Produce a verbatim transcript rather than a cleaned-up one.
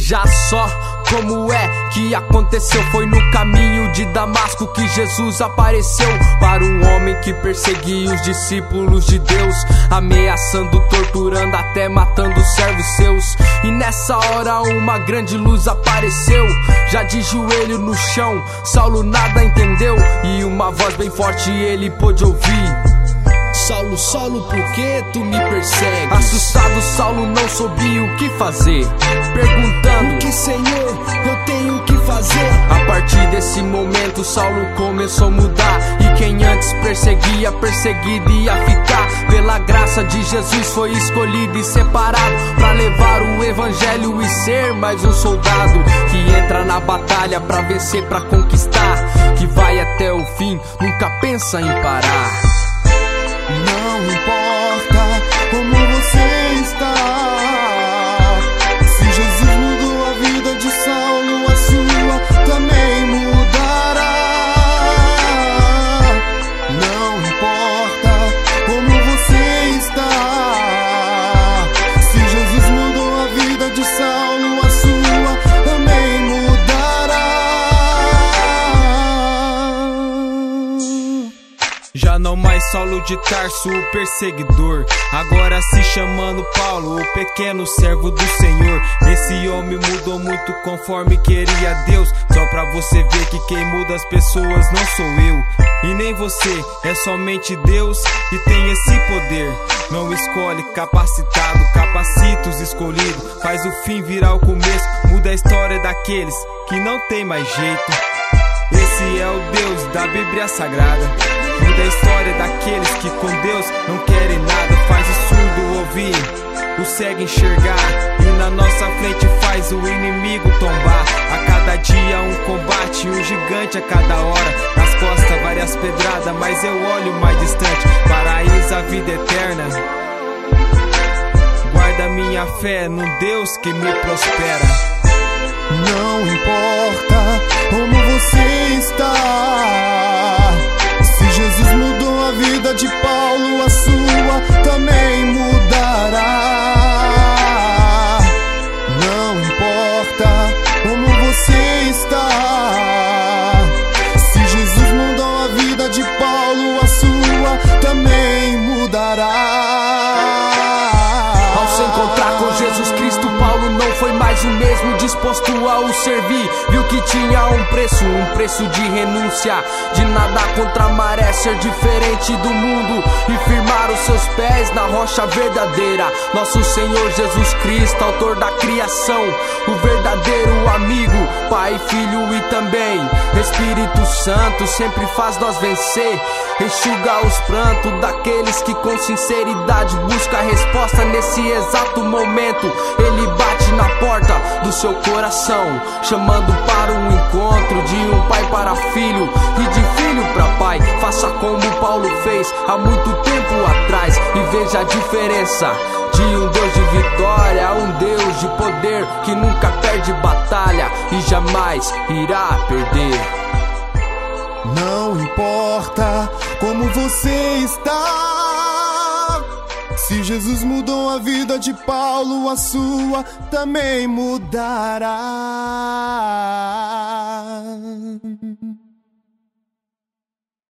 Veja só como é que aconteceu. Foi no caminho de Damasco que Jesus apareceu para um homem que perseguia os discípulos de Deus, ameaçando, torturando, até matando os servos seus. E nessa hora uma grande luz apareceu. Já de joelho no chão, Saulo nada entendeu, e uma voz bem forte ele pôde ouvir: Saulo, Saulo, por que tu me persegues? Assustado, Saulo não soube o que fazer, perguntando: o que, Senhor, eu tenho que fazer? A partir desse momento Saulo começou a mudar, e quem antes perseguia, perseguido ia ficar. Pela graça de Jesus foi escolhido e separado pra levar o evangelho e ser mais um soldado que entra na batalha pra vencer, pra conquistar, que vai até o fim, nunca pensa em parar. Não importa como você está, se Jesus mudou a vida de Saulo, a sua também mudará. Não importa como você está, se Jesus mudou a vida de Saulo, a sua também mudará. Já não mais Saulo de Tarso, o perseguidor, agora se chamando Paulo, o pequeno servo do Senhor. Esse homem mudou muito conforme queria Deus. Só pra você ver que quem muda as pessoas não sou eu e nem você, é somente Deus que tem esse poder. Não escolhe capacitado, capacita os escolhidos, faz o fim virar o começo, muda a história daqueles que não tem mais jeito. Esse é o Deus da Bíblia Sagrada, muda a história daqueles que com Deus não querem nada, faz o surdo ouvir, o cego enxergar, e na nossa frente faz o inimigo tombar. A cada dia um combate, um gigante a cada hora, nas costas várias pedradas, mas eu olho mais distante, paraíso, a vida eterna. Guarda minha fé num Deus que me prospera. Não importa como você está, se Jesus mudou a vida de Paulo, a sua também mudará. Não importa como você está, se Jesus mudou a vida de Paulo, a sua também mudará. Ao se encontrar com Jesus Cristo, Paulo não foi mais o mesmo, disposto a o servir. Viu que tinha um preço, um preço de renúncia, de nada contra a maré, ser diferente do mundo e firmar os seus pés na rocha verdadeira. Nosso Senhor Jesus Cristo, autor da criação, o verdadeiro amigo, Pai, Filho e também Espírito Santo, sempre faz nós vencer, enxuga os prantos daqueles que com sinceridade busca a resposta. Nesse exato momento ele bate na porta do seu coração, chamando para um encontro de um pai para filho e de filho para pai. Faça como Paulo fez há muito tempo atrás e veja a diferença de um Deus de vitória a um Deus de poder que nunca perde batalha e jamais irá perder. Não importa como você está, se Jesus mudou a vida de Paulo, a sua também mudará.